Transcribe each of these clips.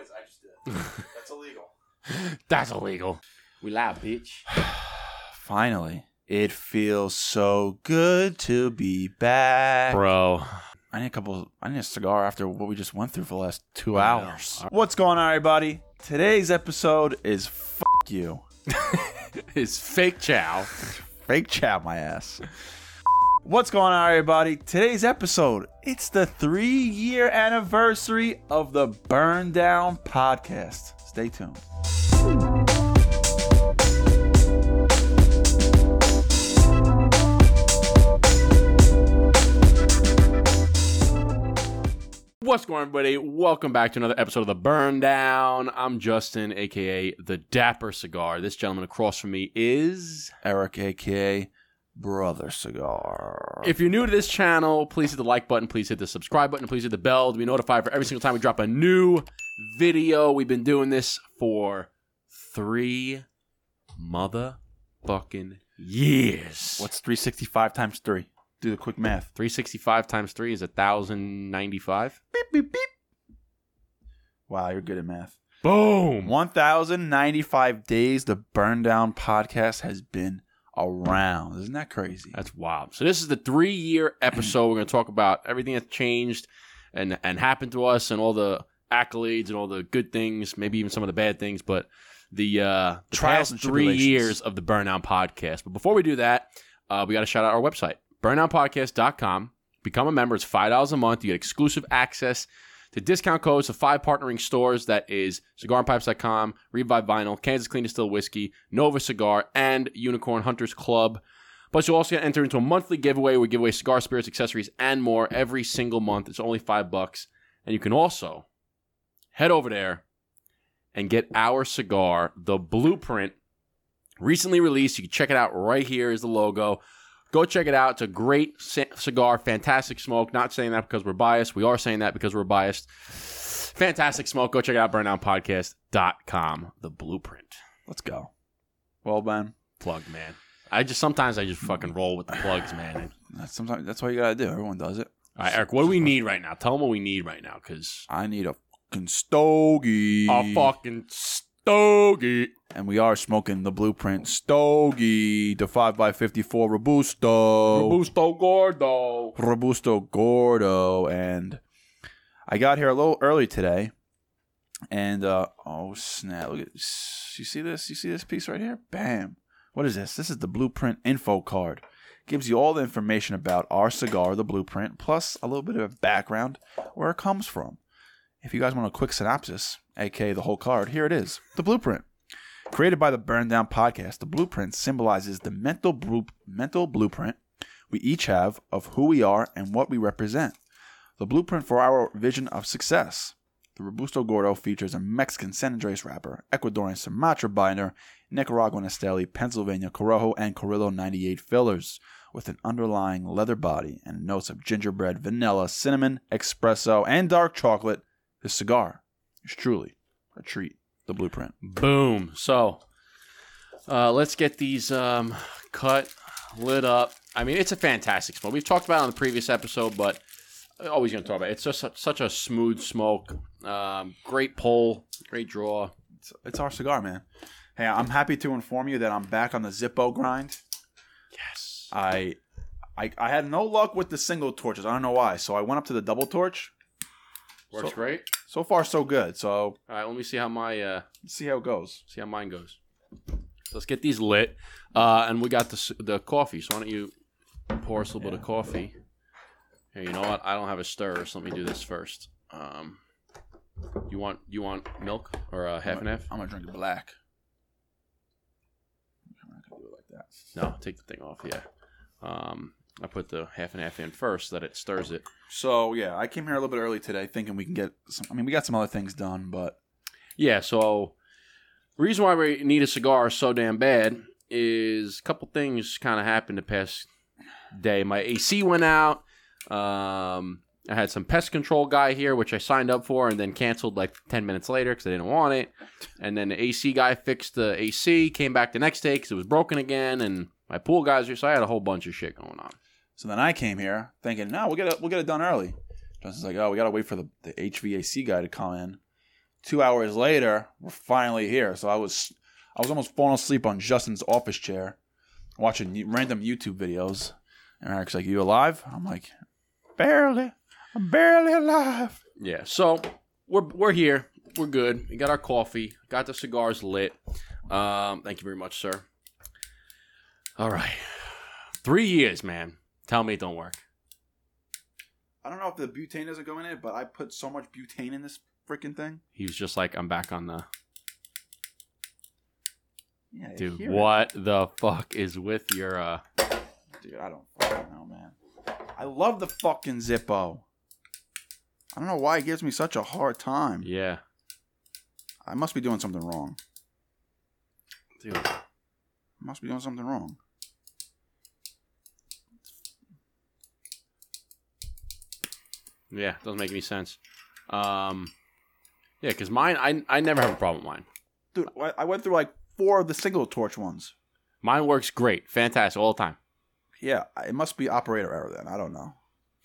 noise I just did. That's illegal. That's illegal. We live, bitch. Finally, it feels so good to be back. Bro. I need a cigar after what we just went through for the last 2 hours. What's going on, everybody? Today's episode is F*** you. It's fake chow. Fake chow my ass. What's going on, everybody? Today's episode, it's the 3-year anniversary of the Burn Down podcast. Stay tuned. What's going on, everybody? Welcome back to another episode of The Burn Down. I'm Justin, a.k.a. The Dapper Cigar. This gentleman across from me is... Eric, a.k.a. Brother Cigar. If you're new to this channel, please hit the like button, please hit the subscribe button, please hit the bell to be notified for every single time we drop a new video. We've been doing this for 3 motherfucking years. What's 365 times 3? Do the quick math. 365 times 3 is 1,095. Beep, beep, beep. Wow, you're good at math. Boom. 1,095 days the Burn Down podcast has been around. Isn't that crazy? That's wild. So this is the 3-year episode. We're going to talk about everything that's changed and happened to us and all the accolades and all the good things, maybe even some of the bad things, but the trials past and 3 years of the Burn Down podcast. But before we do that, we got to shout out our website. BurndownPodcast.com. Become a member. It's $5 a month. You get exclusive access to discount codes to 5 partnering stores. That is CigarAndPipes.com, Revive Vinyl, Kansas Clean Distilled Whiskey, Nova Cigar, and Unicorn Hunters Club. Plus, you'll also enter into a monthly giveaway. We give away cigar, spirits, accessories, and more every single month. It's only $5. And you can also head over there and get our cigar, the Blueprint, recently released. You can check it out right here is the logo. Go check it out. It's a great cigar, fantastic smoke. Not saying that because we're biased. We are saying that because we're biased. Fantastic smoke. Go check it out, burndownpodcast.com. The Blueprint. Let's go. Well, man. Plug, man. Sometimes I just fucking roll with the plugs, man. Sometimes that's what you gotta do. Everyone does it. All right, Eric, what do we need right now? Tell them what we need right now, because I need a fucking stogie. A fucking stogie. And we are smoking the Blueprint Stogie, the 5x54 Robusto. Robusto Gordo. And I got here a little early today. And, oh, snap. Look at this. You see this? You see this piece right here? Bam. What is this? This is the Blueprint info card. Gives you all the information about our cigar, the Blueprint, plus a little bit of background where it comes from. If you guys want a quick synopsis, aka the whole card, here it is. The Blueprint. Created by the Burn Down podcast, the Blueprint symbolizes the mental blueprint we each have of who we are and what we represent. The blueprint for our vision of success. The Robusto Gordo features a Mexican San Andres wrapper, Ecuadorian Sumatra binder, Nicaraguan Esteli, Pennsylvania Corojo, and Carrillo 98 fillers, with an underlying leather body and notes of gingerbread, vanilla, cinnamon, espresso, and dark chocolate. This cigar is truly a treat. The Blueprint. Boom. So, let's get these cut, lit up. I mean, it's a fantastic smoke. We've talked about it on the previous episode, but always going to talk about it. It's just such a smooth smoke. Great pull, great draw. It's our cigar, man. Hey, I'm happy to inform you that I'm back on the Zippo grind. Yes. I had no luck with the single torches. I don't know why. So I went up to the double torch. Works great. So far, so good. So, all right, let me see how see how it goes. See how mine goes. So let's get these lit, and we got the coffee. So why don't you pour us a little bit of coffee? Here, you know what? I don't have a stirrer, so let me do this first. You want milk or half and half? I'm gonna drink it black. I'm not gonna do it like that. No, take the thing off. Yeah. I put the half and half in first so that it stirs it. So, yeah, I came here a little bit early today thinking we can get some... I mean, we got some other things done, but... Yeah, so the reason why we need a cigar so damn bad is a couple things kind of happened the past day. My AC went out. I had some pest control guy here, which I signed up for and then canceled like 10 minutes later because I didn't want it. And then the AC guy fixed the AC, came back the next day because it was broken again, and my pool guys were... So I had a whole bunch of shit going on. So then I came here thinking, no, we'll get it done early. Justin's like, oh, we got to wait for the HVAC guy to come in. 2 hours later, we're finally here. So I was almost falling asleep on Justin's office chair, watching random YouTube videos. And Eric's like, "You alive?" I'm like, "Barely. I'm barely alive." Yeah. So we're here. We're good. We got our coffee. Got the cigars lit. Thank you very much, sir. All right. 3 years, man. Tell me it don't work. I don't know if the butane doesn't go in it, but I put so much butane in this freaking thing. He was just like, I'm back on the... Yeah, I Dude, hear what the fuck is with your... Dude, I don't fucking know, man. I love the fucking Zippo. I don't know why it gives me such a hard time. Yeah. I must be doing something wrong. Dude. I must be doing something wrong. Yeah, doesn't make any sense. Yeah, because mine, I never have a problem with mine. Dude, I went through like 4 of the single torch ones. Mine works great. Fantastic all the time. Yeah, it must be operator error then. I don't know.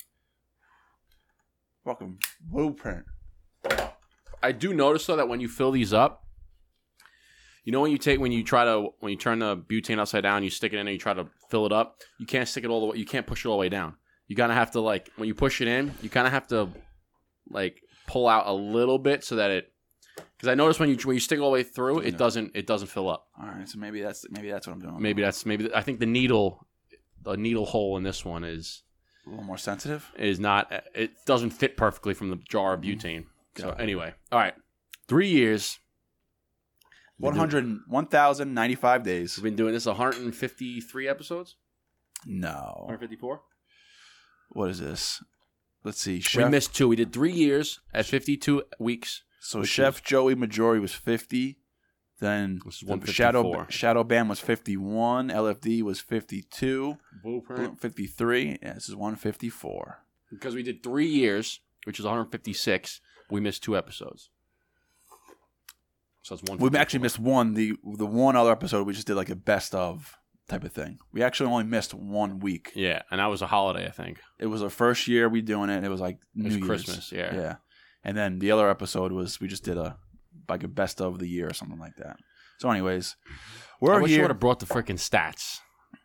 Fucking blueprint. I do notice though that when you fill these up, you know when you turn the butane upside down, you stick it in and you try to fill it up, you can't stick it all the way, you can't push it all the way down. You kind of have to like, when you push it in, you kind of have to like pull out a little bit so that it, because I noticed when you stick it all the way through, it doesn't fill up. All right, so maybe that's what I'm doing. Maybe I think the needle hole in this one is a little more sensitive. Is not, it doesn't fit perfectly from the jar of butane. So anyway, all right, 3 years. 1,095 days. We've been doing this 153 episodes? No. 154? What is this? Let's see. We missed 2. We did 3 years at 52 weeks. So Chef Joey Majori was 50. Then Shadow Band was 51. LFD was 52. Blueprint 53. Yeah, this is 154. Because we did 3 years, which is 156. We missed 2 episodes. So it's 154. We actually missed one. The one other episode we just did like a best of type of thing. We actually only missed 1 week. Yeah, and that was a holiday, I think. It was our first year we doing it. It was like New Year's. Christmas, yeah. Yeah. And then the other episode was we just did a best of the year or something like that. So anyways, I wish you would have brought the freaking stats.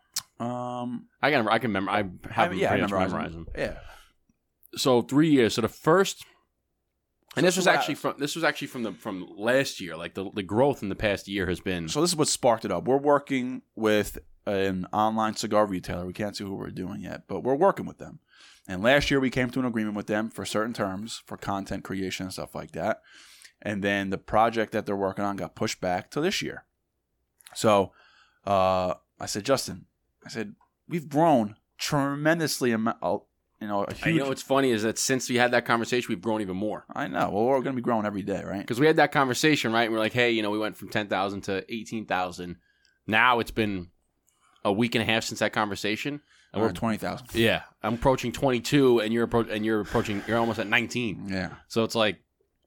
I can remember. I have them pretty much memorized them. Yeah. So 3 years. So the first, and this was actually from last year. Like the growth in the past year has been. So this is what sparked it up. We're working with an online cigar retailer. We can't see who we're doing yet, but we're working with them. And last year we came to an agreement with them for certain terms for content creation and stuff like that. And then the project that they're working on got pushed back to this year. So I said, Justin, we've grown tremendously. A huge. You know what's funny is that since we had that conversation, we've grown even more. I know. Well, we're going to be growing every day, right? Because we had that conversation, right? And we're like, hey, we went from 10,000 to 18,000. Now it's been a week and a half since that conversation. And we're 20,000. Yeah, I'm approaching 22, and you're almost at 19. Yeah. So it's like.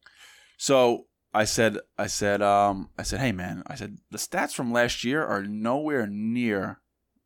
So I said, hey man, the stats from last year are nowhere near,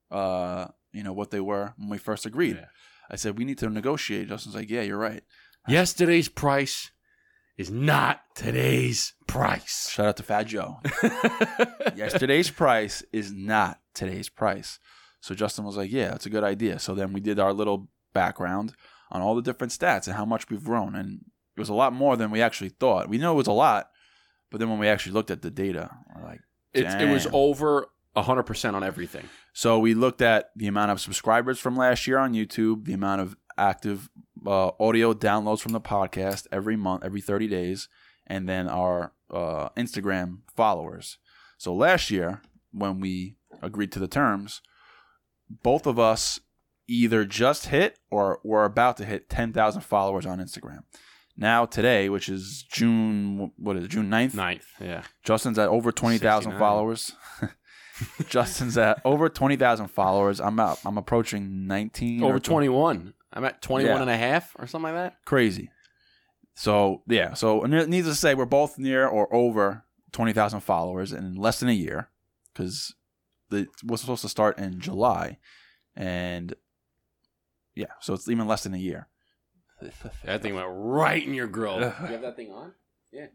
what they were when we first agreed. Yeah. I said we need to negotiate. Justin's like, yeah, you're right. Yesterday's price is not today's price. Shout out to Fat Joe. Yesterday's price is not today's price. So Justin was like, yeah, that's a good idea. So then we did our little background on all the different stats and how much we've grown. And it was a lot more than we actually thought. We knew it was a lot, but then when we actually looked at the data, we're like, it was over 100% on everything. So we looked at the amount of subscribers from last year on YouTube, the amount of active audio downloads from the podcast every month, every 30 days, and then our Instagram followers. So last year, when we agreed to the terms, both of us either just hit or were about to hit 10,000 followers on Instagram. Now today, which is June 9th? 9th, yeah. Justin's at over 20,000 followers. Justin's at over 20,000 followers. I'm approaching 19. Over 21. I'm at 21 and a half or something like that. Crazy. So, yeah. So, needless to say, we're both near or over 20,000 followers in less than a year because we're supposed to start in July. And, yeah, so it's even less than a year. That thing went right in your grill. You have that thing on? Yeah.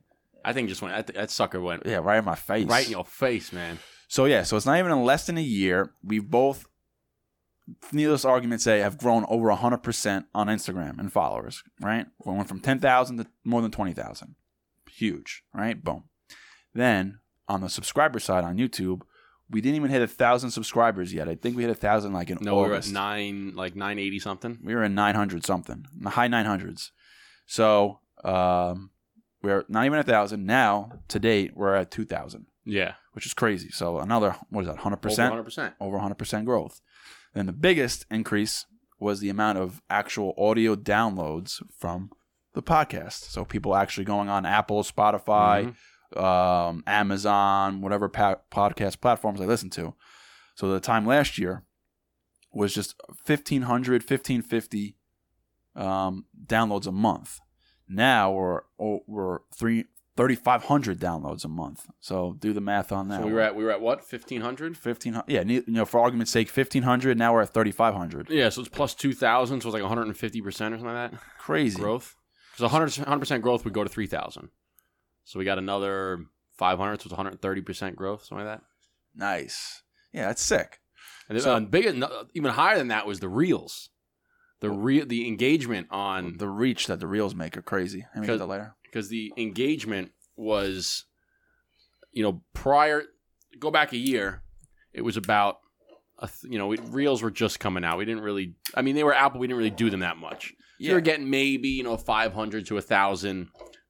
I think just went. That sucker went Yeah, right in my face. right in your face, man. So yeah, so it's not even in less than a year. We've both, needless argument say, have grown over 100% on Instagram and followers, right? We went from 10,000 to more than 20,000. Huge, right? Boom. Then on the subscriber side on YouTube, we didn't even hit 1,000 subscribers yet. I think we hit 1,000 like in No, August. we were at 980 something. We were in 900 something, in the high 900s. So we're not even 1,000 now. To date, we're at 2,000, Yeah, which is crazy. So another, what is that? 100%. over 100%. Over 100% growth. Then the biggest increase was the amount of actual audio downloads from the podcast. So people actually going on Apple, Spotify, Amazon, whatever podcast platforms I listen to. So the time last year was just 1,500, 1,550 downloads a month. Now we're 3,500 downloads a month. So do the math on that. So we were at what, 1,500? 1,500. Yeah, for argument's sake, 1,500. Now we're at 3,500. Yeah, so it's plus 2,000, so it's like 150% or something like that. Crazy Growth. Because 100% growth would go to 3,000. So we got another 500, so it's 130% growth, something like that. Nice. Yeah, that's sick. And So- even higher than that was the reels. The engagement on The reach that the reels make are crazy. Let me get that later. because the engagement was, prior. Go back a year, it was about, reels were just coming out. We didn't really. I mean, they were out, but we didn't really do them that much. So you were getting maybe 500 to 1,000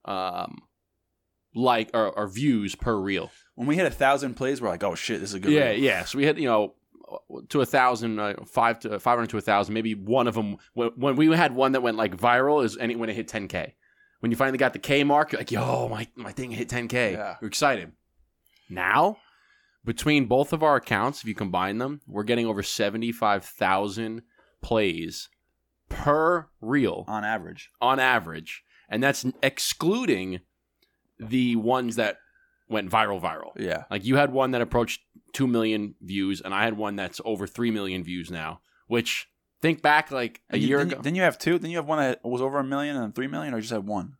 or views per reel. When we hit 1,000 plays, we're like, oh shit, this is a good Yeah, reel. yeah. So we had to 1,000, 500 to 1,000. Maybe one of them when we had one that went like viral is when it hit 10K. When you finally got the K mark, you're like, yo, my thing hit 10K. Yeah. You're excited. Now, between both of our accounts, if you combine them, we're getting over 75,000 plays per reel On average. on average, and that's excluding the ones that went viral. Yeah. Like you had one that approached 2 million views, and I had one that's over 3 million views now. Which think back like a year ago, Then you have two? Then you have one that was over 1 million and 3 million, or you just had one?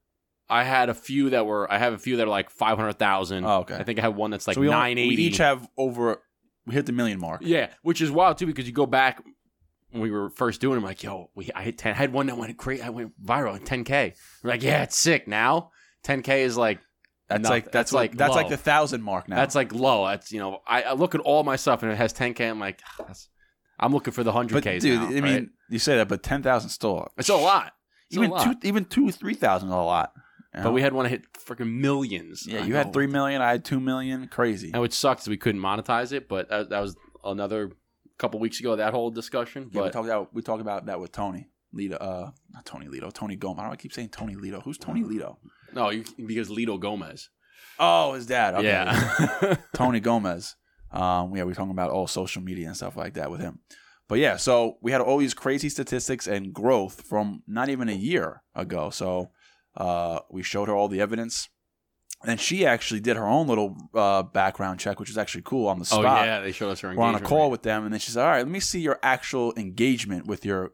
I have a few that are like 500,000. Oh, okay. I think I have one that's like So we 980. we each have over. We hit the million mark. Yeah, which is wild too because you go back when we were first doing it, I'm like, yo, I hit 10. I had one that went crazy. I went viral in 10K. We're like, yeah, it's sick. Now 10K is like That's nothing. that's low. like the 1,000 mark now. That's like low. That's I look at all my stuff and it has 10K. I'm like, I'm looking for the 100Ks. But dude, now, I mean, right? you say that, but 10,000 still. It's still a lot. Even 3,000 is a lot. You know? But we had one that hit freaking millions. Yeah, I you had know. 3 million. I had 2 million. Crazy. And which sucks is we couldn't monetize it, but that was another couple weeks ago, that whole discussion. Yeah, But we talked about that with Tony Lito. Not Tony Lito. Tony Gomez. Why do I keep saying Tony Lito? Who's Tony Lito? no, because Lito Gomez. Oh, his dad. Okay. Yeah. Tony Gomez. Yeah, we were talking about all social media and stuff like that with him. But yeah, so we had all these crazy statistics and growth from not even a year ago. So we showed her all the evidence. And she actually did her own little background check, which is actually cool on the spot. Oh yeah, they showed us her We're on engagement. a call rate. with them, and then she said, "All right, let me see your actual engagement with your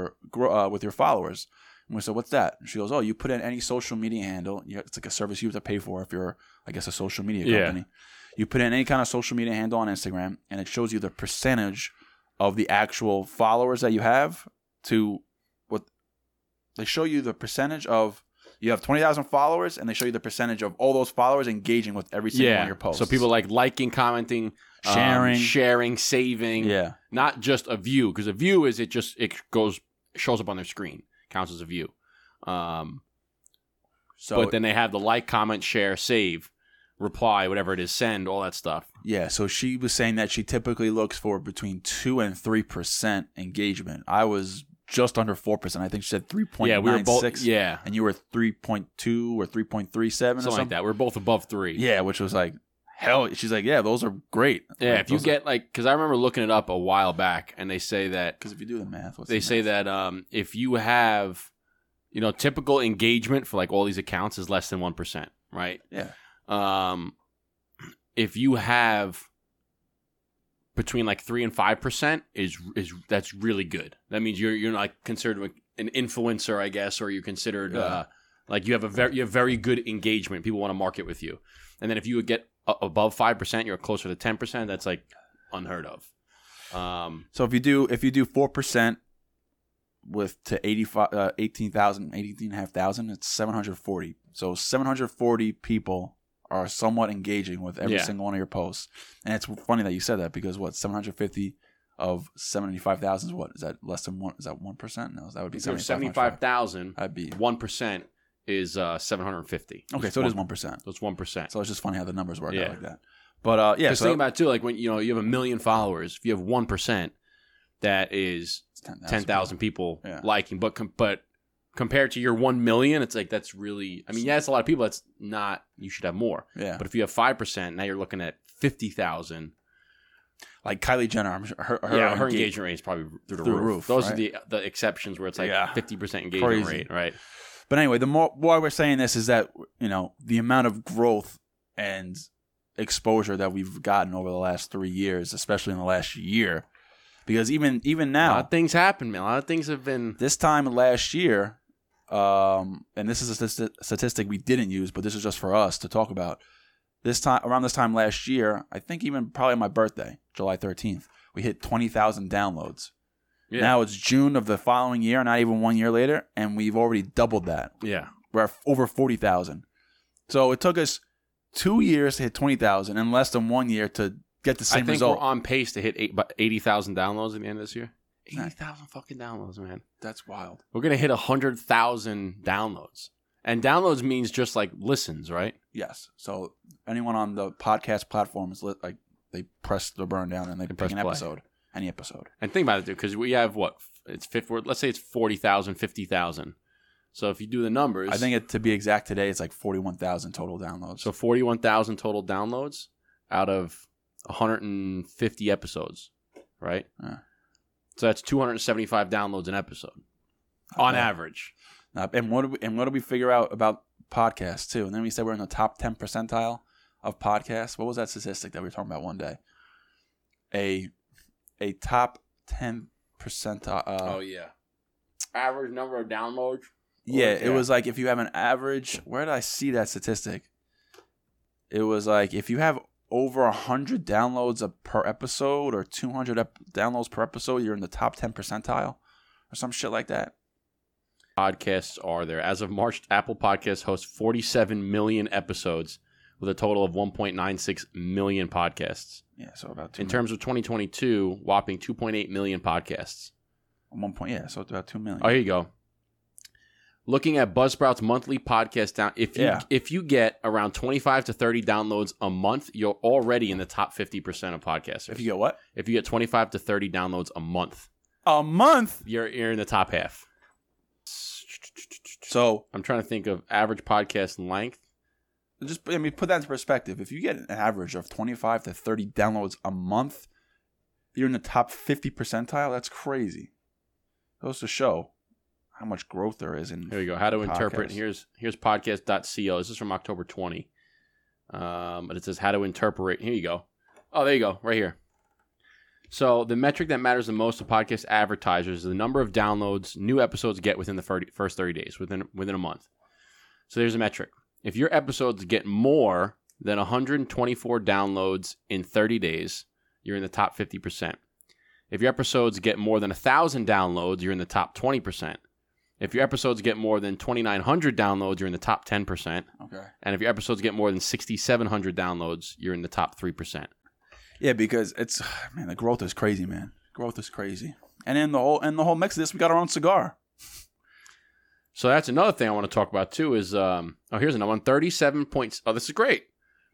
followers." And we said, "What's that?" And she goes, "Oh, you put in any social media handle. It's like a service you have to pay for if you're, I guess, a social media company. You put in any kind of social media handle on Instagram, and it shows you the percentage of the actual followers that you have to what they show you the percentage of." You have 20,000 followers, and they show you the percentage of all those followers engaging with every single one of your posts. So people like liking, commenting, sharing, saving. Yeah. Not just a view, because a view is it shows up on their screen, counts as a view. So, But then they have the like, comment, share, save, reply, whatever it is, send, all that stuff. yeah, so she was saying that she typically looks for between 2 and 3% engagement. I was just under 4%. I think she said 3.96. Yeah, we were both. Yeah, And you were 3.2 or 3.37 or something like that. We're both above 3. Yeah, which was like, hell. She's like, yeah, those are great. Yeah, Like, if you those get because I remember looking it up a while back, and they say that because if you do the math, they say that if you have, typical engagement for like all these accounts is less than 1%, right? Yeah. If you have between like 3 and 5% is that's really good. That means you're like considered an influencer, I guess, or you're considered Like you have very good engagement. People want to market with you. And then if you would get above 5%, you're closer to 10%. That's like unheard of. So if you do 4% with to 18,500, it's 740. So 740 people are somewhat engaging with every single one of your posts. And it's funny that you said that because 750 of 75,000 is what? Is that less than 1? Is that 1%? No, that would be 75,000. That'd be 1% is 750. Okay, so it is 1%. So it's 1%. So it's just funny how the numbers work out like that. But Because think about it too, like when you have 1 million followers, if you have 1%, that is 10,000 people liking. But compared to your 1 million, it's like that's really. I mean, it's a lot of people. That's not. You should have more. Yeah. But if you have 5%, now you're looking at 50,000. Like Kylie Jenner, I'm sure her engagement rate is probably through the roof. Those are the exceptions where it's like 50% engagement rate, right? But anyway, the more why we're saying this is that the amount of growth and exposure that we've gotten over the last 3 years, especially in the last year, because even now, a lot of things happen, man. A lot of things have been. This time last year, and this is a statistic we didn't use, but this is just for us to talk about. Around this time last year, I think even probably my birthday, July 13th, we hit 20,000 downloads. Yeah. Now it's June of the following year, not even 1 year later, and we've already doubled that. Yeah. We're at over 40,000. So it took us 2 years to hit 20,000 and less than 1 year to get the same result. I think we're on pace to hit 80,000 downloads at the end of this year. 80,000 fucking downloads, man. That's wild. We're going to hit 100,000 downloads. And downloads means just like listens, right? Yes. So anyone on the podcast platform is like they press the burn down and they can pick an episode, any episode. And think about it, dude, because we have let's say it's 40,000, 50,000. So if you do the numbers, I think to be exact today, it's like 41,000 total downloads. So 41,000 total downloads out of 150 episodes, right? Yeah. So that's 275 downloads an episode on average. And what do we figure out about podcasts too? And then we said we're in the top 10 percentile of podcasts. What was that statistic that we were talking about one day? A top 10 percentile. Oh yeah, average number of downloads. Yeah, it was like if you have an average. Where did I see that statistic? It was like if you have over 100 downloads per episode or 200 downloads per episode, you're in the top 10 percentile or some shit like that. Podcasts are there. As of March, Apple Podcasts hosts 47 million episodes with a total of 1.96 million podcasts. Yeah, so about 2 million. In terms of 2022, whopping 2.8 million podcasts. So it's about 2 million. Oh, here you go. Looking at Buzzsprout's monthly podcast down, if you get around 25 to 30 downloads a month, you're already in the top 50% of podcasters. If you get what? If you get 25 to 30 downloads a month. A month? You're in the top half. So I'm trying to think of average podcast length. Put that into perspective. If you get an average of 25 to 30 downloads a month, you're in the top 50 percentile. That's crazy. Goes to show how much growth there is in. Here we go. How to interpret. Here's podcast.co. This is from October 20. But it says how to interpret. Here you go. Oh, there you go. Right here. So the metric that matters the most to podcast advertisers is the number of downloads new episodes get within the first 30 days, within a month. So there's a metric. If your episodes get more than 124 downloads in 30 days, you're in the top 50%. If your episodes get more than 1,000 downloads, you're in the top 20%. If your episodes get more than 2,900 downloads, you're in the top 10%. Okay. And if your episodes get more than 6,700 downloads, you're in the top 3%. Yeah, because the growth is crazy, man. Growth is crazy. And in the whole mix of this, we got our own cigar. So that's another thing I want to talk about too is here's another one. 37 points. Oh, this is great.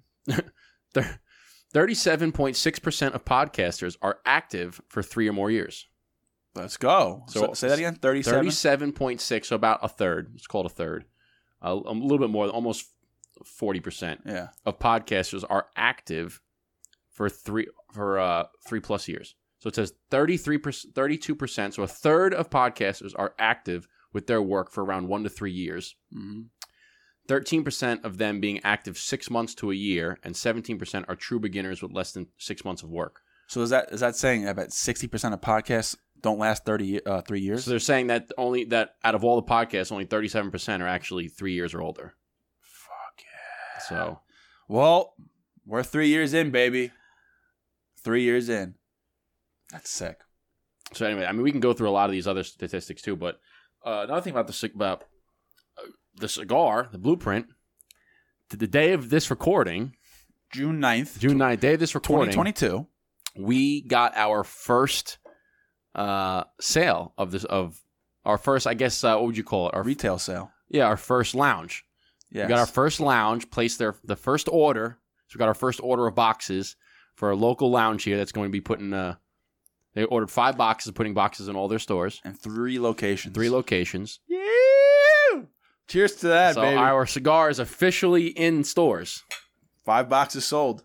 37.6% of podcasters are active for 3 or more years. Let's go. So say that again. 37.6, so about a third. It's called a third. A little bit more, almost 40% of podcasters are active for 3+ years. So it says 32%. So a third of podcasters are active with their work for around 1 to 3 years. Mm-hmm. 13% of them being active 6 months to a year, and 17% are true beginners with less than 6 months of work. So is that saying about 60% of podcasts don't last 3 years. So they're saying that out of all the podcasts, only 37% are actually 3 years or older. Fuck yeah. So, well, we're 3 years in, baby. 3 years in. That's sick. So anyway, I mean, we can go through a lot of these other statistics too, but another thing about the cigar, the Blueprint, to the day of this recording, June 9th, day of this recording, 2022, we got our first sale of our first, I guess, what would you call it? Our retail sale. Yeah, our first lounge. Yes. We got our first lounge, placed the first order. So we got our first order of boxes for a local lounge here that's going to be putting they ordered 5 boxes, putting boxes in all their stores. And 3 locations. 3 locations. Yeah! Cheers to that, so baby. So our cigar is officially in stores. 5 boxes sold.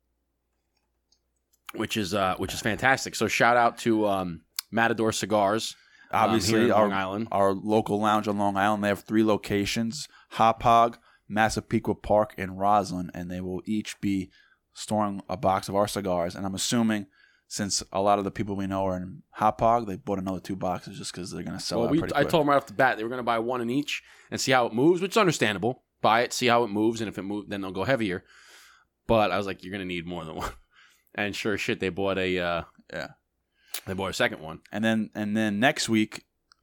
Which is fantastic. So shout out to Matador Cigars. Obviously, here in Long Island. Our local lounge on Long Island. They have 3 locations: Hauppauge, Massapequa Park, and Roslyn, and they will each be storing a box of our cigars. And I'm assuming, since a lot of the people we know are in Hauppauge, they bought another 2 boxes just because they're going to sell out pretty quick. I told them right off the bat they were going to buy 1 in each and see how it moves, which is understandable. Buy it, see how it moves, and if it moves, then they'll go heavier. But I was like, you're going to need more than 1. And sure as shit, they bought a they bought a second one. And then next week,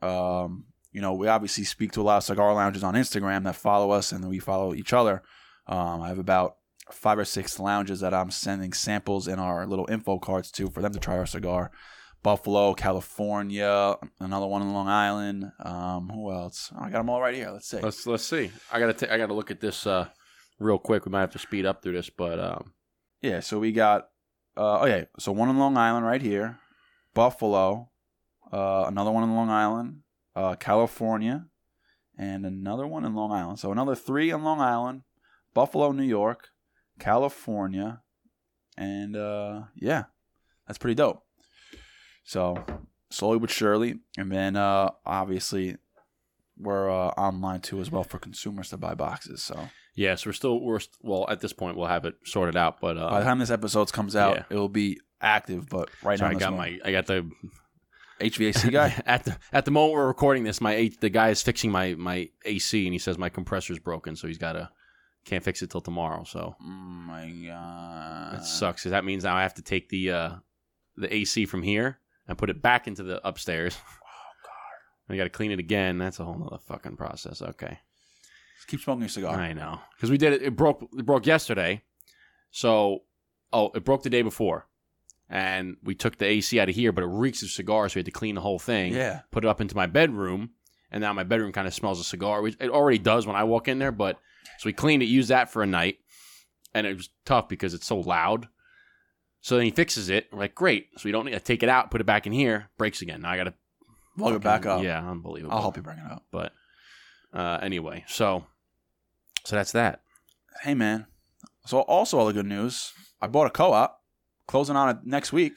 we obviously speak to a lot of cigar lounges on Instagram that follow us, and then we follow each other. I have about 5 or 6 lounges that I'm sending samples in our little info cards to for them to try our cigar. Buffalo, California, another one in Long Island. Who else? Oh, I got them all right here. Let's see. Let's see. I gotta look at this real quick. We might have to speed up through this, but yeah. So we got so one in Long Island right here, Buffalo, another one in Long Island, California, and another one in Long Island. So another 3 in Long Island, Buffalo, New York, California, and that's pretty dope. So slowly but surely, and then obviously we're online too as well for consumers to buy boxes. So yeah, so we're at this point we'll have it sorted out. But by the time this episode comes out, it will be active. But right now, I got the HVAC guy at the moment we're recording this. The guy is fixing my AC, and he says my compressor's broken, so he's can't fix it till tomorrow. So oh my god, that sucks. Because that means now I have to take the AC from here and put it back into the upstairs. Oh god, and you got to clean it again. That's a whole nother fucking process. Okay, just keep smoking your cigar. I know, because we did it. It broke yesterday. So it broke the day before. And we took the AC out of here, but it reeks of cigar, so we had to clean the whole thing. Yeah. Put it up into my bedroom, and now my bedroom kind of smells of cigar. Which it already does when I walk in there, but so we cleaned it, used that for a night, and it was tough because it's so loud. So then he fixes it. We're like, great. So we don't need to take it out, put it back in here. Breaks again. Now I got to plug it back up. Yeah, unbelievable. I'll help you bring it up. But anyway, so that's that. Hey, man. So also all the good news. I bought a co-op. Closing on it next week.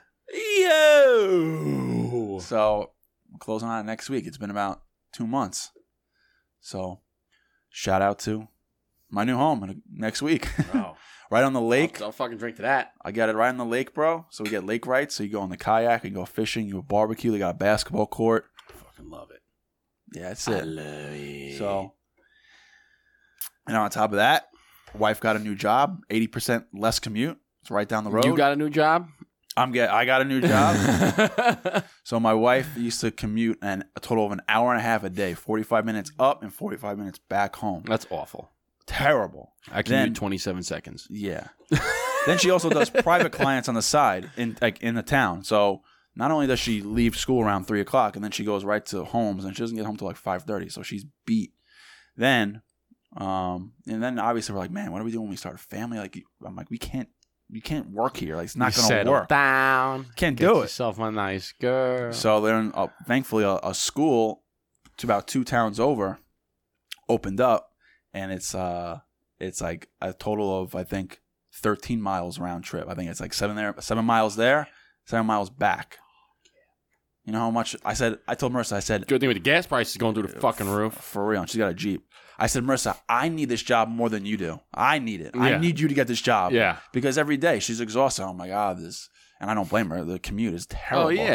Yo! So, closing on it next week. It's been about 2 months. So, shout out to my new home next week. Oh. Right on the lake. I'll fucking drink to that. I got it right on the lake, bro. So, we get lake rights. So, you go on the kayak, you go fishing, you go barbecue. They got a basketball court. I fucking love it. Yeah, that's it. I love it. So, and on top of that, wife got a new job. 80% less commute. It's right down the road. You got a new job? I got a new job. So my wife used to commute a total of an hour and a half a day, 45 minutes up and 45 minutes back home. That's awful. Terrible. I commute 27 seconds. Yeah. Then she also does private clients on the side in the town. So not only does she leave school around 3 o'clock, and then she goes right to homes, and she doesn't get home till like 5:30. So she's beat. Then, and then obviously we're like, man, what are we doing when we start a family? Like, I'm like, we can't work here. Like, it's not going to work. Down. Can't Get do it. yourself a nice girl. So then, thankfully, a school to about 2 towns over opened up, and it's like a total of, I think, 13 miles round trip. I think it's like 7 miles there, 7 miles back. You know how much I told Marissa, I said, good thing with the gas prices going through the fucking roof. For real. And she's got a Jeep. I said, Marissa, I need this job more than you do. I need it. Yeah. I need you to get this job. Yeah. Because every day she's exhausted. Oh my God, and I don't blame her. The commute is terrible. Oh, yeah.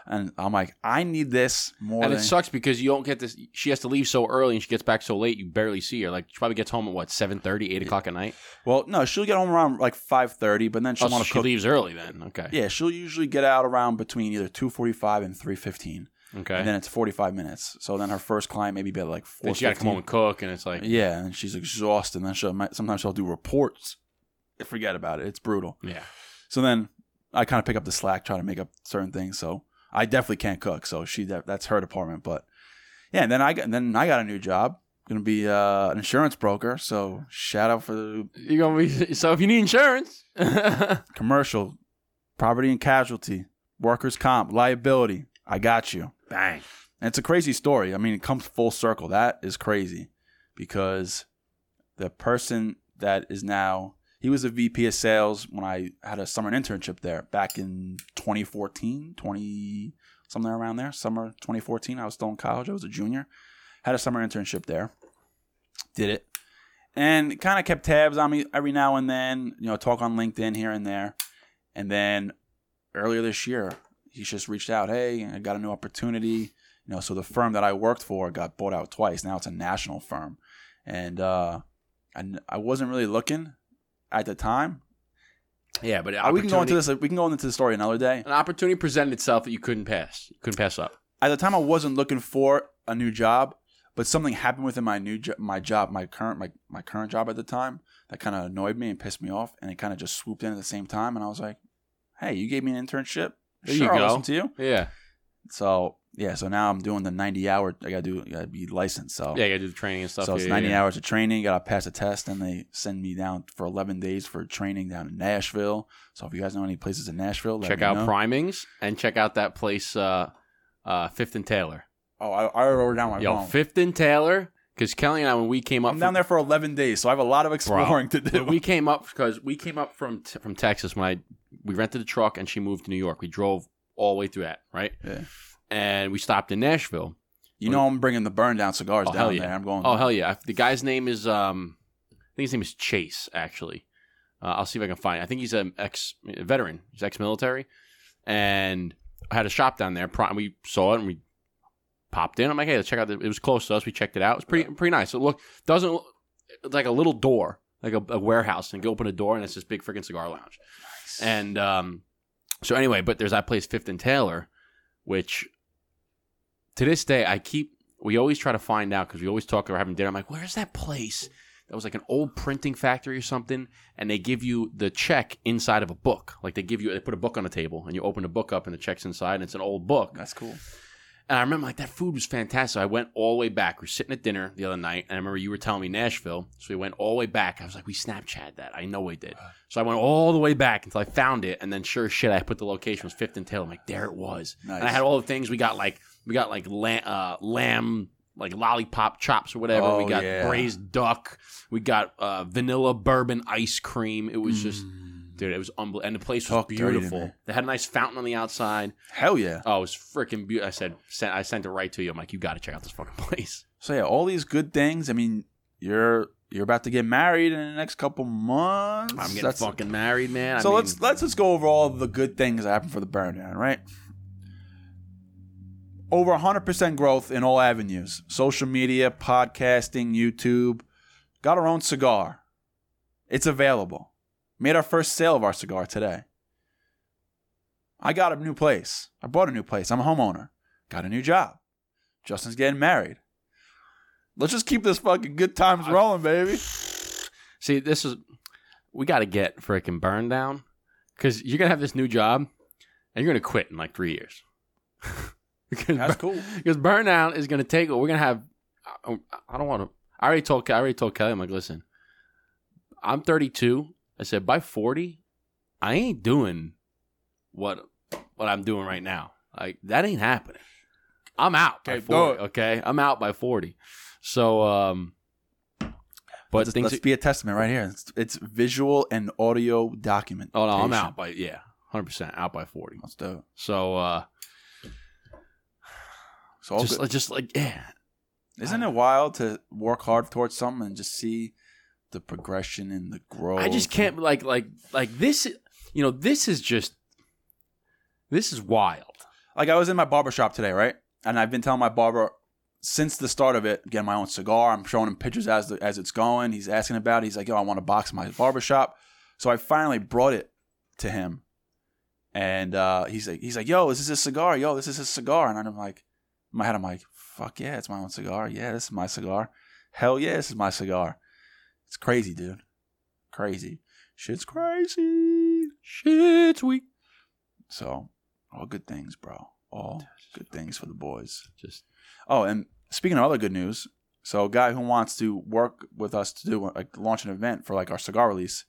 And I'm like, I need this more And than... it sucks because you don't get this. She has to leave so early and she gets back so late, you barely see her. Like, she probably gets home at, what, 7:30, 8 o'clock at night? Well, no, she'll get home around like 5:30, but then she'll want to she cook. leaves early then. Okay. Yeah, she'll usually get out around between either 2:45 and 3:15. Okay. And then it's 45 minutes. So then her first client maybe be at like 4:15. Then she got to come home and cook, and it's like... Yeah, and she's exhausted. And then sometimes she'll do reports. Forget about it. It's brutal. Yeah. So then I kind of pick up the slack, try to make up certain things. So I definitely can't cook. So that's her department. But yeah, and then I got a new job. Going to be an insurance broker. So shout out for the You're gonna be... So if you need insurance... commercial, property and casualty, workers' comp, liability. I got you. Bang. And it's a crazy story. I mean, it comes full circle. That is crazy because the person that is now, he was a VP of sales when I had a summer internship there back in 2014, somewhere around there, summer 2014. I was still in college. I was a junior. Had a summer internship there. Did it. And kind of kept tabs on me every now and then, talk on LinkedIn here and there. And then earlier this year, he just reached out. Hey, I got a new opportunity. So the firm that I worked for got bought out twice. Now it's a national firm. And I wasn't really looking at the time. Yeah, but we can go into this. We can go into the story another day. An opportunity presented itself that you couldn't pass. You couldn't pass up. At the time, I wasn't looking for a new job, but something happened within my current job at the time that kind of annoyed me and pissed me off, and it kind of just swooped in at the same time. And I was like, "Hey, you gave me an internship. There sure, you I'll go. listen to you." Yeah. So now I'm doing the 90-hour. I gotta be licensed. So Yeah, you gotta do the training and stuff. So it's 90 hours of training. Got to pass a test, and they send me down for 11 days for training down in Nashville. So if you guys know any places in Nashville, check out Primings and check out that place, Fifth and Taylor. Oh, I wrote it down my phone. Fifth and Taylor, because Kelly and I, when we came up, I'm down there for 11 days, so I have a lot of exploring to do. When we came up from Texas when we rented a truck and she moved to New York. We drove all the way through that, right? Yeah. And we stopped in Nashville. I'm bringing the Burn Down cigars down there. I'm going. Oh hell yeah! The guy's name is I think his name is Chase. Actually, I'll see if I can find it. I think he's an ex-veteran. He's ex-military, and I had a shop down there. We saw it and we popped in. I'm like, hey, let's check out. It was close to us. We checked it out. It was pretty nice. It's like a little door, like a warehouse, and you open a door and it's this big freaking cigar lounge. Nice. And so anyway, but there's that place Fifth and Taylor, which to this day we always try to find out because we always talk about having dinner. I'm like, where's that place? That was like an old printing factory or something, and they give you the check inside of a book. Like they put a book on the table, and you open the book up, and the check's inside, and it's an old book. That's cool. And I remember, like, that food was fantastic. So I went all the way back. We were sitting at dinner the other night, and I remember you were telling me Nashville. So we went all the way back. I was like, we Snapchat that. I know we did. So I went all the way back until I found it, and then sure as shit, I put the location. It was Fifth and Taylor. I'm like, there it was. Nice. And I had all the things. We got lamb, like lollipop chops or whatever. Oh, we got braised duck. We got vanilla bourbon ice cream. It was just... Dude, it was unbelievable. And the place was beautiful. They had a nice fountain on the outside. Hell yeah. Oh, it was freaking beautiful. I sent it right to you. I'm like, you got to check out this fucking place. So yeah, all these good things. I mean, you're about to get married in the next couple months. I'm getting fucking married, man. Let's just go over all the good things that happened for the Burn Down, right? Over 100% growth in all avenues. Social media, podcasting, YouTube. Got our own cigar. It's available. Made our first sale of our cigar today. I got a new place. I bought a new place. I'm a homeowner. Got a new job. Justin's getting married. Let's just keep this fucking good times rolling, baby. See, we got to get freaking Burn Down because you're going to have this new job and you're going to quit in like 3 years. That's cool. Because Burn Down is going to take, we're going to have, I don't want to, I already told Kelly, I'm like, listen, I'm 32. I said, by 40, I ain't doing what I'm doing right now. Like, that ain't happening. I'm out by 40, okay? I'm out by 40. So, but let's be a testament right here. It's visual and audio document. Oh, no, I'm out by, 100% out by 40. Let's do it. So, just like, yeah. Isn't it wild to work hard towards something and just see the progression and the growth? I just can't like this. This is wild. Like I was in my barber shop today, right? And I've been telling my barber since the start of it, getting my own cigar. I'm showing him pictures as it's going. He's asking about it. He's like, yo, I want a box in my barber shop. So I finally brought it to him. And he's like, yo, is this a cigar? Yo, this is a cigar. And I'm like, in my head, I'm like, fuck yeah, it's my own cigar. Yeah, this is my cigar. Hell yeah, this is my cigar. It's crazy, dude. Crazy. Shit's crazy. Shit's weak. So, all good things, bro. All good things for the boys. Just Oh, and speaking of other good news, so a guy who wants to work with us to do launch an event for like our cigar release.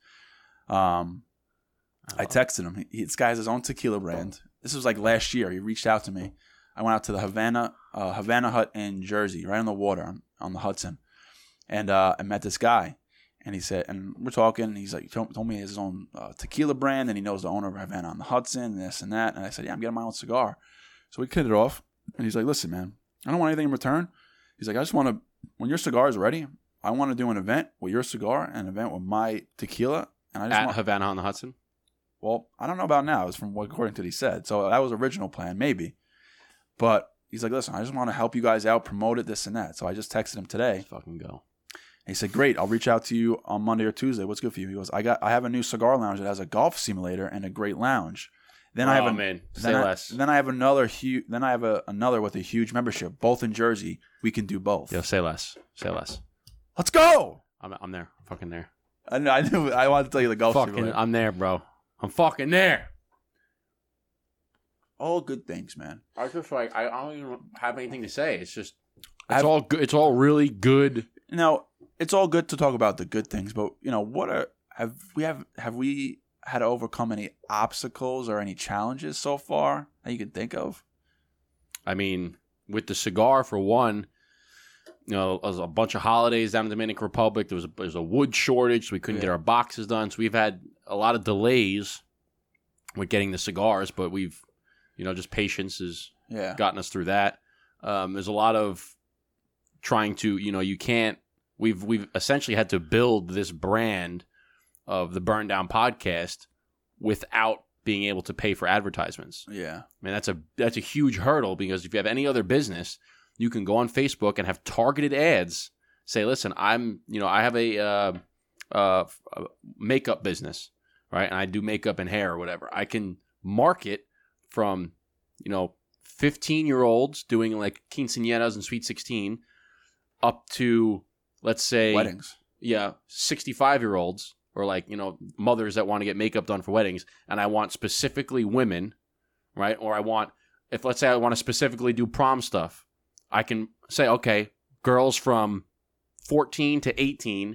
I texted him. This guy has his own tequila brand. This was like last year. He reached out to me. I went out to the Havana Hut in Jersey, right on the water on the Hudson, and I met this guy. And he said, and we're talking. And he's like, told me he has his own tequila brand, and he knows the owner of Havana on the Hudson, and this and that. And I said, yeah, I'm getting my own cigar. So we cut it off, and he's like, listen, man, I don't want anything in return. He's like, I just want to, when your cigar is ready, I want to do an event with your cigar and an event with my tequila. And I just want Havana on the Hudson. Well, I don't know about now. It's from what according to what he said. So that was original plan, maybe. But he's like, listen, I just want to help you guys out, promote it, this and that. So I just texted him today. Let's fucking go. And he said, great, I'll reach out to you on Monday or Tuesday. What's good for you? He goes, I have a new cigar lounge that has a golf simulator and a great lounge. Then I have less. Then I have another another with a huge membership, both in Jersey. We can do both. Yo, say less. Say less. Let's go. I'm there. I'm fucking there. I knew. I wanted to tell you the golf simulator. I'm there, bro. I'm fucking there. All good things, man. I just like I don't even have anything to say. It's just all good. It's all really good. Now it's all good to talk about the good things, but have we had to overcome any obstacles or any challenges so far that you can think of? I mean, with the cigar for one, there was a bunch of holidays down in the Dominican Republic. There was a wood shortage, so we couldn't get our boxes done. So we've had a lot of delays with getting the cigars, but we've, just patience has gotten us through that. There's a lot of trying to, we've essentially had to build this brand of the Burn Down podcast without being able to pay for advertisements. Yeah. I mean, that's a huge hurdle, because if you have any other business, you can go on Facebook and have targeted ads. Say, listen, I have a makeup business, right? And I do makeup and hair or whatever. I can market from, 15-year-olds doing like quinceañeras and Sweet 16 up to, let's say, weddings. Yeah, 65-year-olds or like, mothers that want to get makeup done for weddings. And I want specifically women, right? Or let's say I want to specifically do prom stuff. I can say, okay, girls from 14 to 18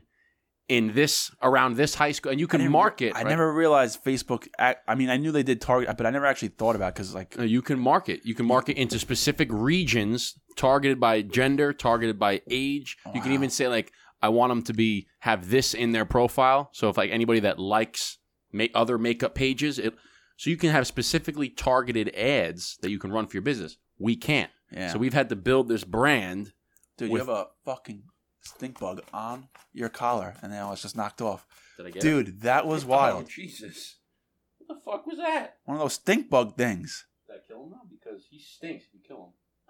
around this high school, and you can market. I never realized Facebook. I mean, I knew they did target, but I never actually thought about it because, like, you can market. You can market into specific regions, targeted by gender, targeted by age. Wow. You can even say, like, I want them to have this in their profile. So if like anybody that likes other makeup pages, so you can have specifically targeted ads that you can run for your business. We can't. Yeah. So we've had to build this brand. Dude, you have a fucking stink bug on your collar, and now it's just knocked off. Did I get it? Dude, that was wild. Oh, Jesus. What the fuck was that? One of those stink bug things. Did I kill him now? Because he stinks if you kill him.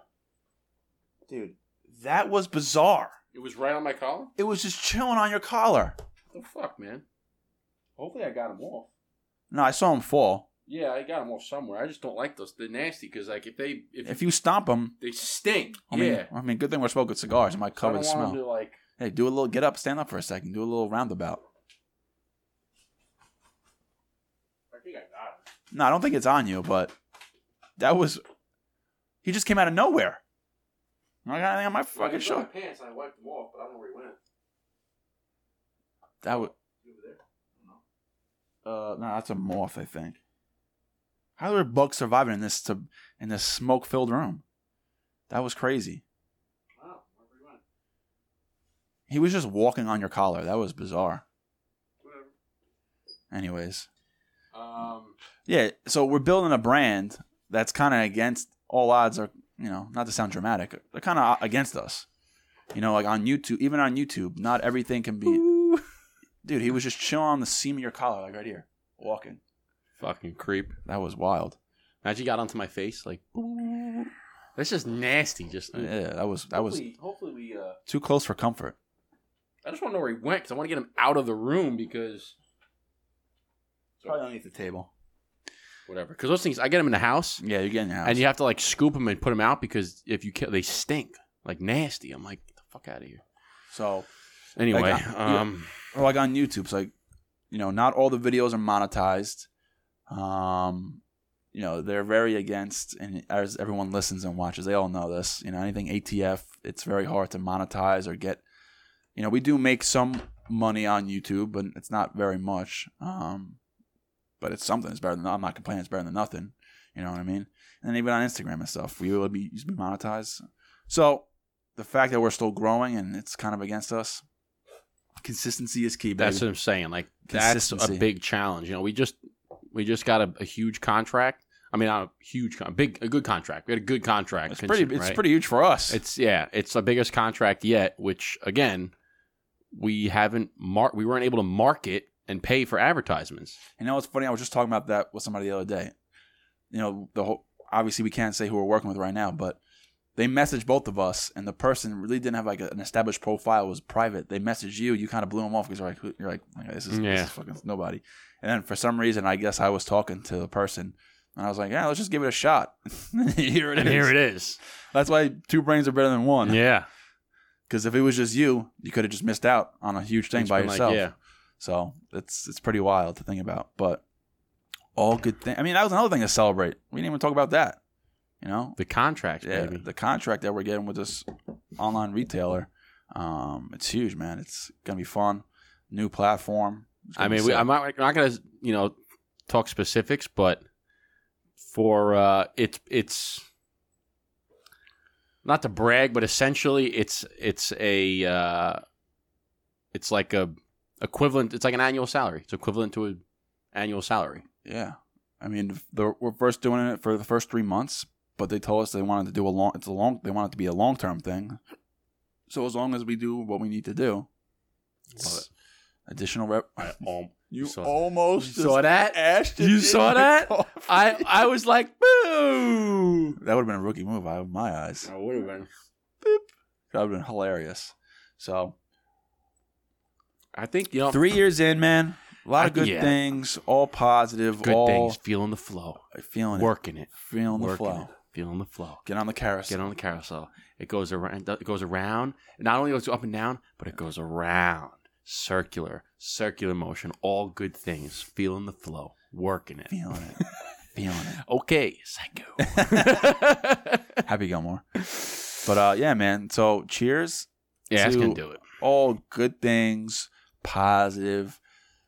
Dude, that was bizarre. It was right on my collar? It was just chilling on your collar. What the fuck, man? Hopefully I got him off. No, I saw him fall. Yeah, I got them off somewhere. I just don't like those. They're nasty because, like, if you stomp them, they stink. I mean, good thing we're smoking cigars. It might cover the smell. Hey, do a little. Get up, stand up for a second. Do a little roundabout. I think I got it. No, I don't think it's on you, but that was. He just came out of nowhere. I got anything on my fucking shirt. My pants. I wiped them off, but I don't know where he went. That was. Over there? No, that's a moth, I think. How are bugs surviving in this smoke-filled room? That was crazy. Wow, wherever he went. He was just walking on your collar. That was bizarre. Whatever. Anyways. Yeah, so we're building a brand that's kind of against all odds, or, not to sound dramatic, they're kind of against us. Like on YouTube, even on YouTube, not everything can be... Ooh. Dude, he was just chilling on the seam of your collar, like right here, walking. Fucking creep. That was wild. Imagine you got onto my face like. That's just nasty. Just Yeah, that was Hopefully we. too close for comfort. I just want to know where he went because I want to get him out of the room because. Probably underneath the table. Whatever. Because those things, I get them in the house. Yeah, you get in your house. And you have to like scoop them and put them out because if you kill, they stink like nasty. I'm like, get the fuck out of here. So anyway, like on YouTube, so like, not all the videos are monetized. They're very against, and as everyone listens and watches, they all know this. Anything ATF, it's very hard to monetize or get. We do make some money on YouTube, but it's not very much. But it's something. It's better than. I'm not complaining. It's better than nothing. You know what I mean? And even on Instagram and stuff, we used to be monetized. So the fact that we're still growing and it's kind of against us, consistency is key. Baby. That's what I'm saying. Like that's a big challenge. We just got a huge contract. I mean, not a huge, a good contract. We had a good contract. It's pretty huge for us. It's the biggest contract yet. Which again, we weren't able to market and pay for advertisements. It's funny. I was just talking about that with somebody the other day. Obviously we can't say who we're working with right now, but they messaged both of us, and the person really didn't have like an established profile. It was private. They messaged you. You kind of blew them off because you're like, this is fucking nobody. And then for some reason, I guess I was talking to the person, and I was like, yeah, let's just give it a shot. Here it is. That's why 2 brains are better than 1. Yeah. Because if it was just you, you could have just missed out on a huge thing by yourself. So it's pretty wild to think about, but all good things. I mean, that was another thing to celebrate. We didn't even talk about that. The contracts, baby. The contract that we're getting with this online retailer, it's huge, man. It's gonna be fun. New platform. I mean, I'm not gonna talk specifics, but for it's not to brag, but essentially it's like a equivalent. It's like an annual salary. It's equivalent to an annual salary. Yeah, I mean, we're first doing it for the first 3 months, but they told us they wanted to do they want it to be a long-term thing. So as long as we do what we need to do, it's additional rep. You almost saw that. You saw that? I was like, boo! That would have been a rookie move in my eyes. That would have been. Boop. That would have been hilarious. So. I think 3 years in, man. A lot of good things, all positive, good things. Feeling the flow, working it, feeling the flow. Get on the carousel. It goes around. Not only goes up and down, but it goes around. Circular motion. All good things. Feeling the flow, working it, feeling it. Okay, psycho. Happy Gilmore. But yeah, man. So cheers. Yeah, that's gonna do it. All good things. Positive,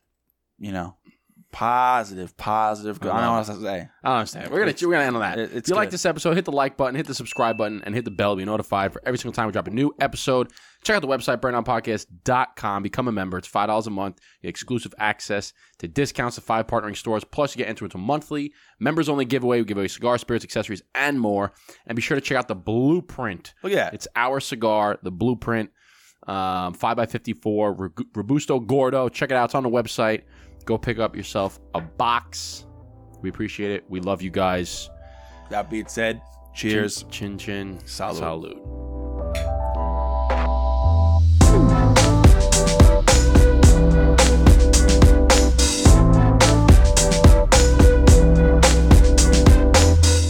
positive. I don't know what else to say. I understand. We're gonna end on that. If you like this episode, hit the like button, hit the subscribe button, and hit the bell to be notified for every single time we drop a new episode. Check out the website, burndownpodcast.com. Become a member. It's $5 a month. You get exclusive access to discounts to 5 partnering stores. Plus, you get entered into a monthly members-only giveaway. We give away cigars, spirits, accessories, and more. And be sure to check out the Blueprint. Look at that. It's our cigar, the Blueprint. 5x54 Robusto Gordo. Check it out. It's on the website. Go pick up yourself a box. We appreciate it. We love you guys. That being said, cheers. Chin. Salud.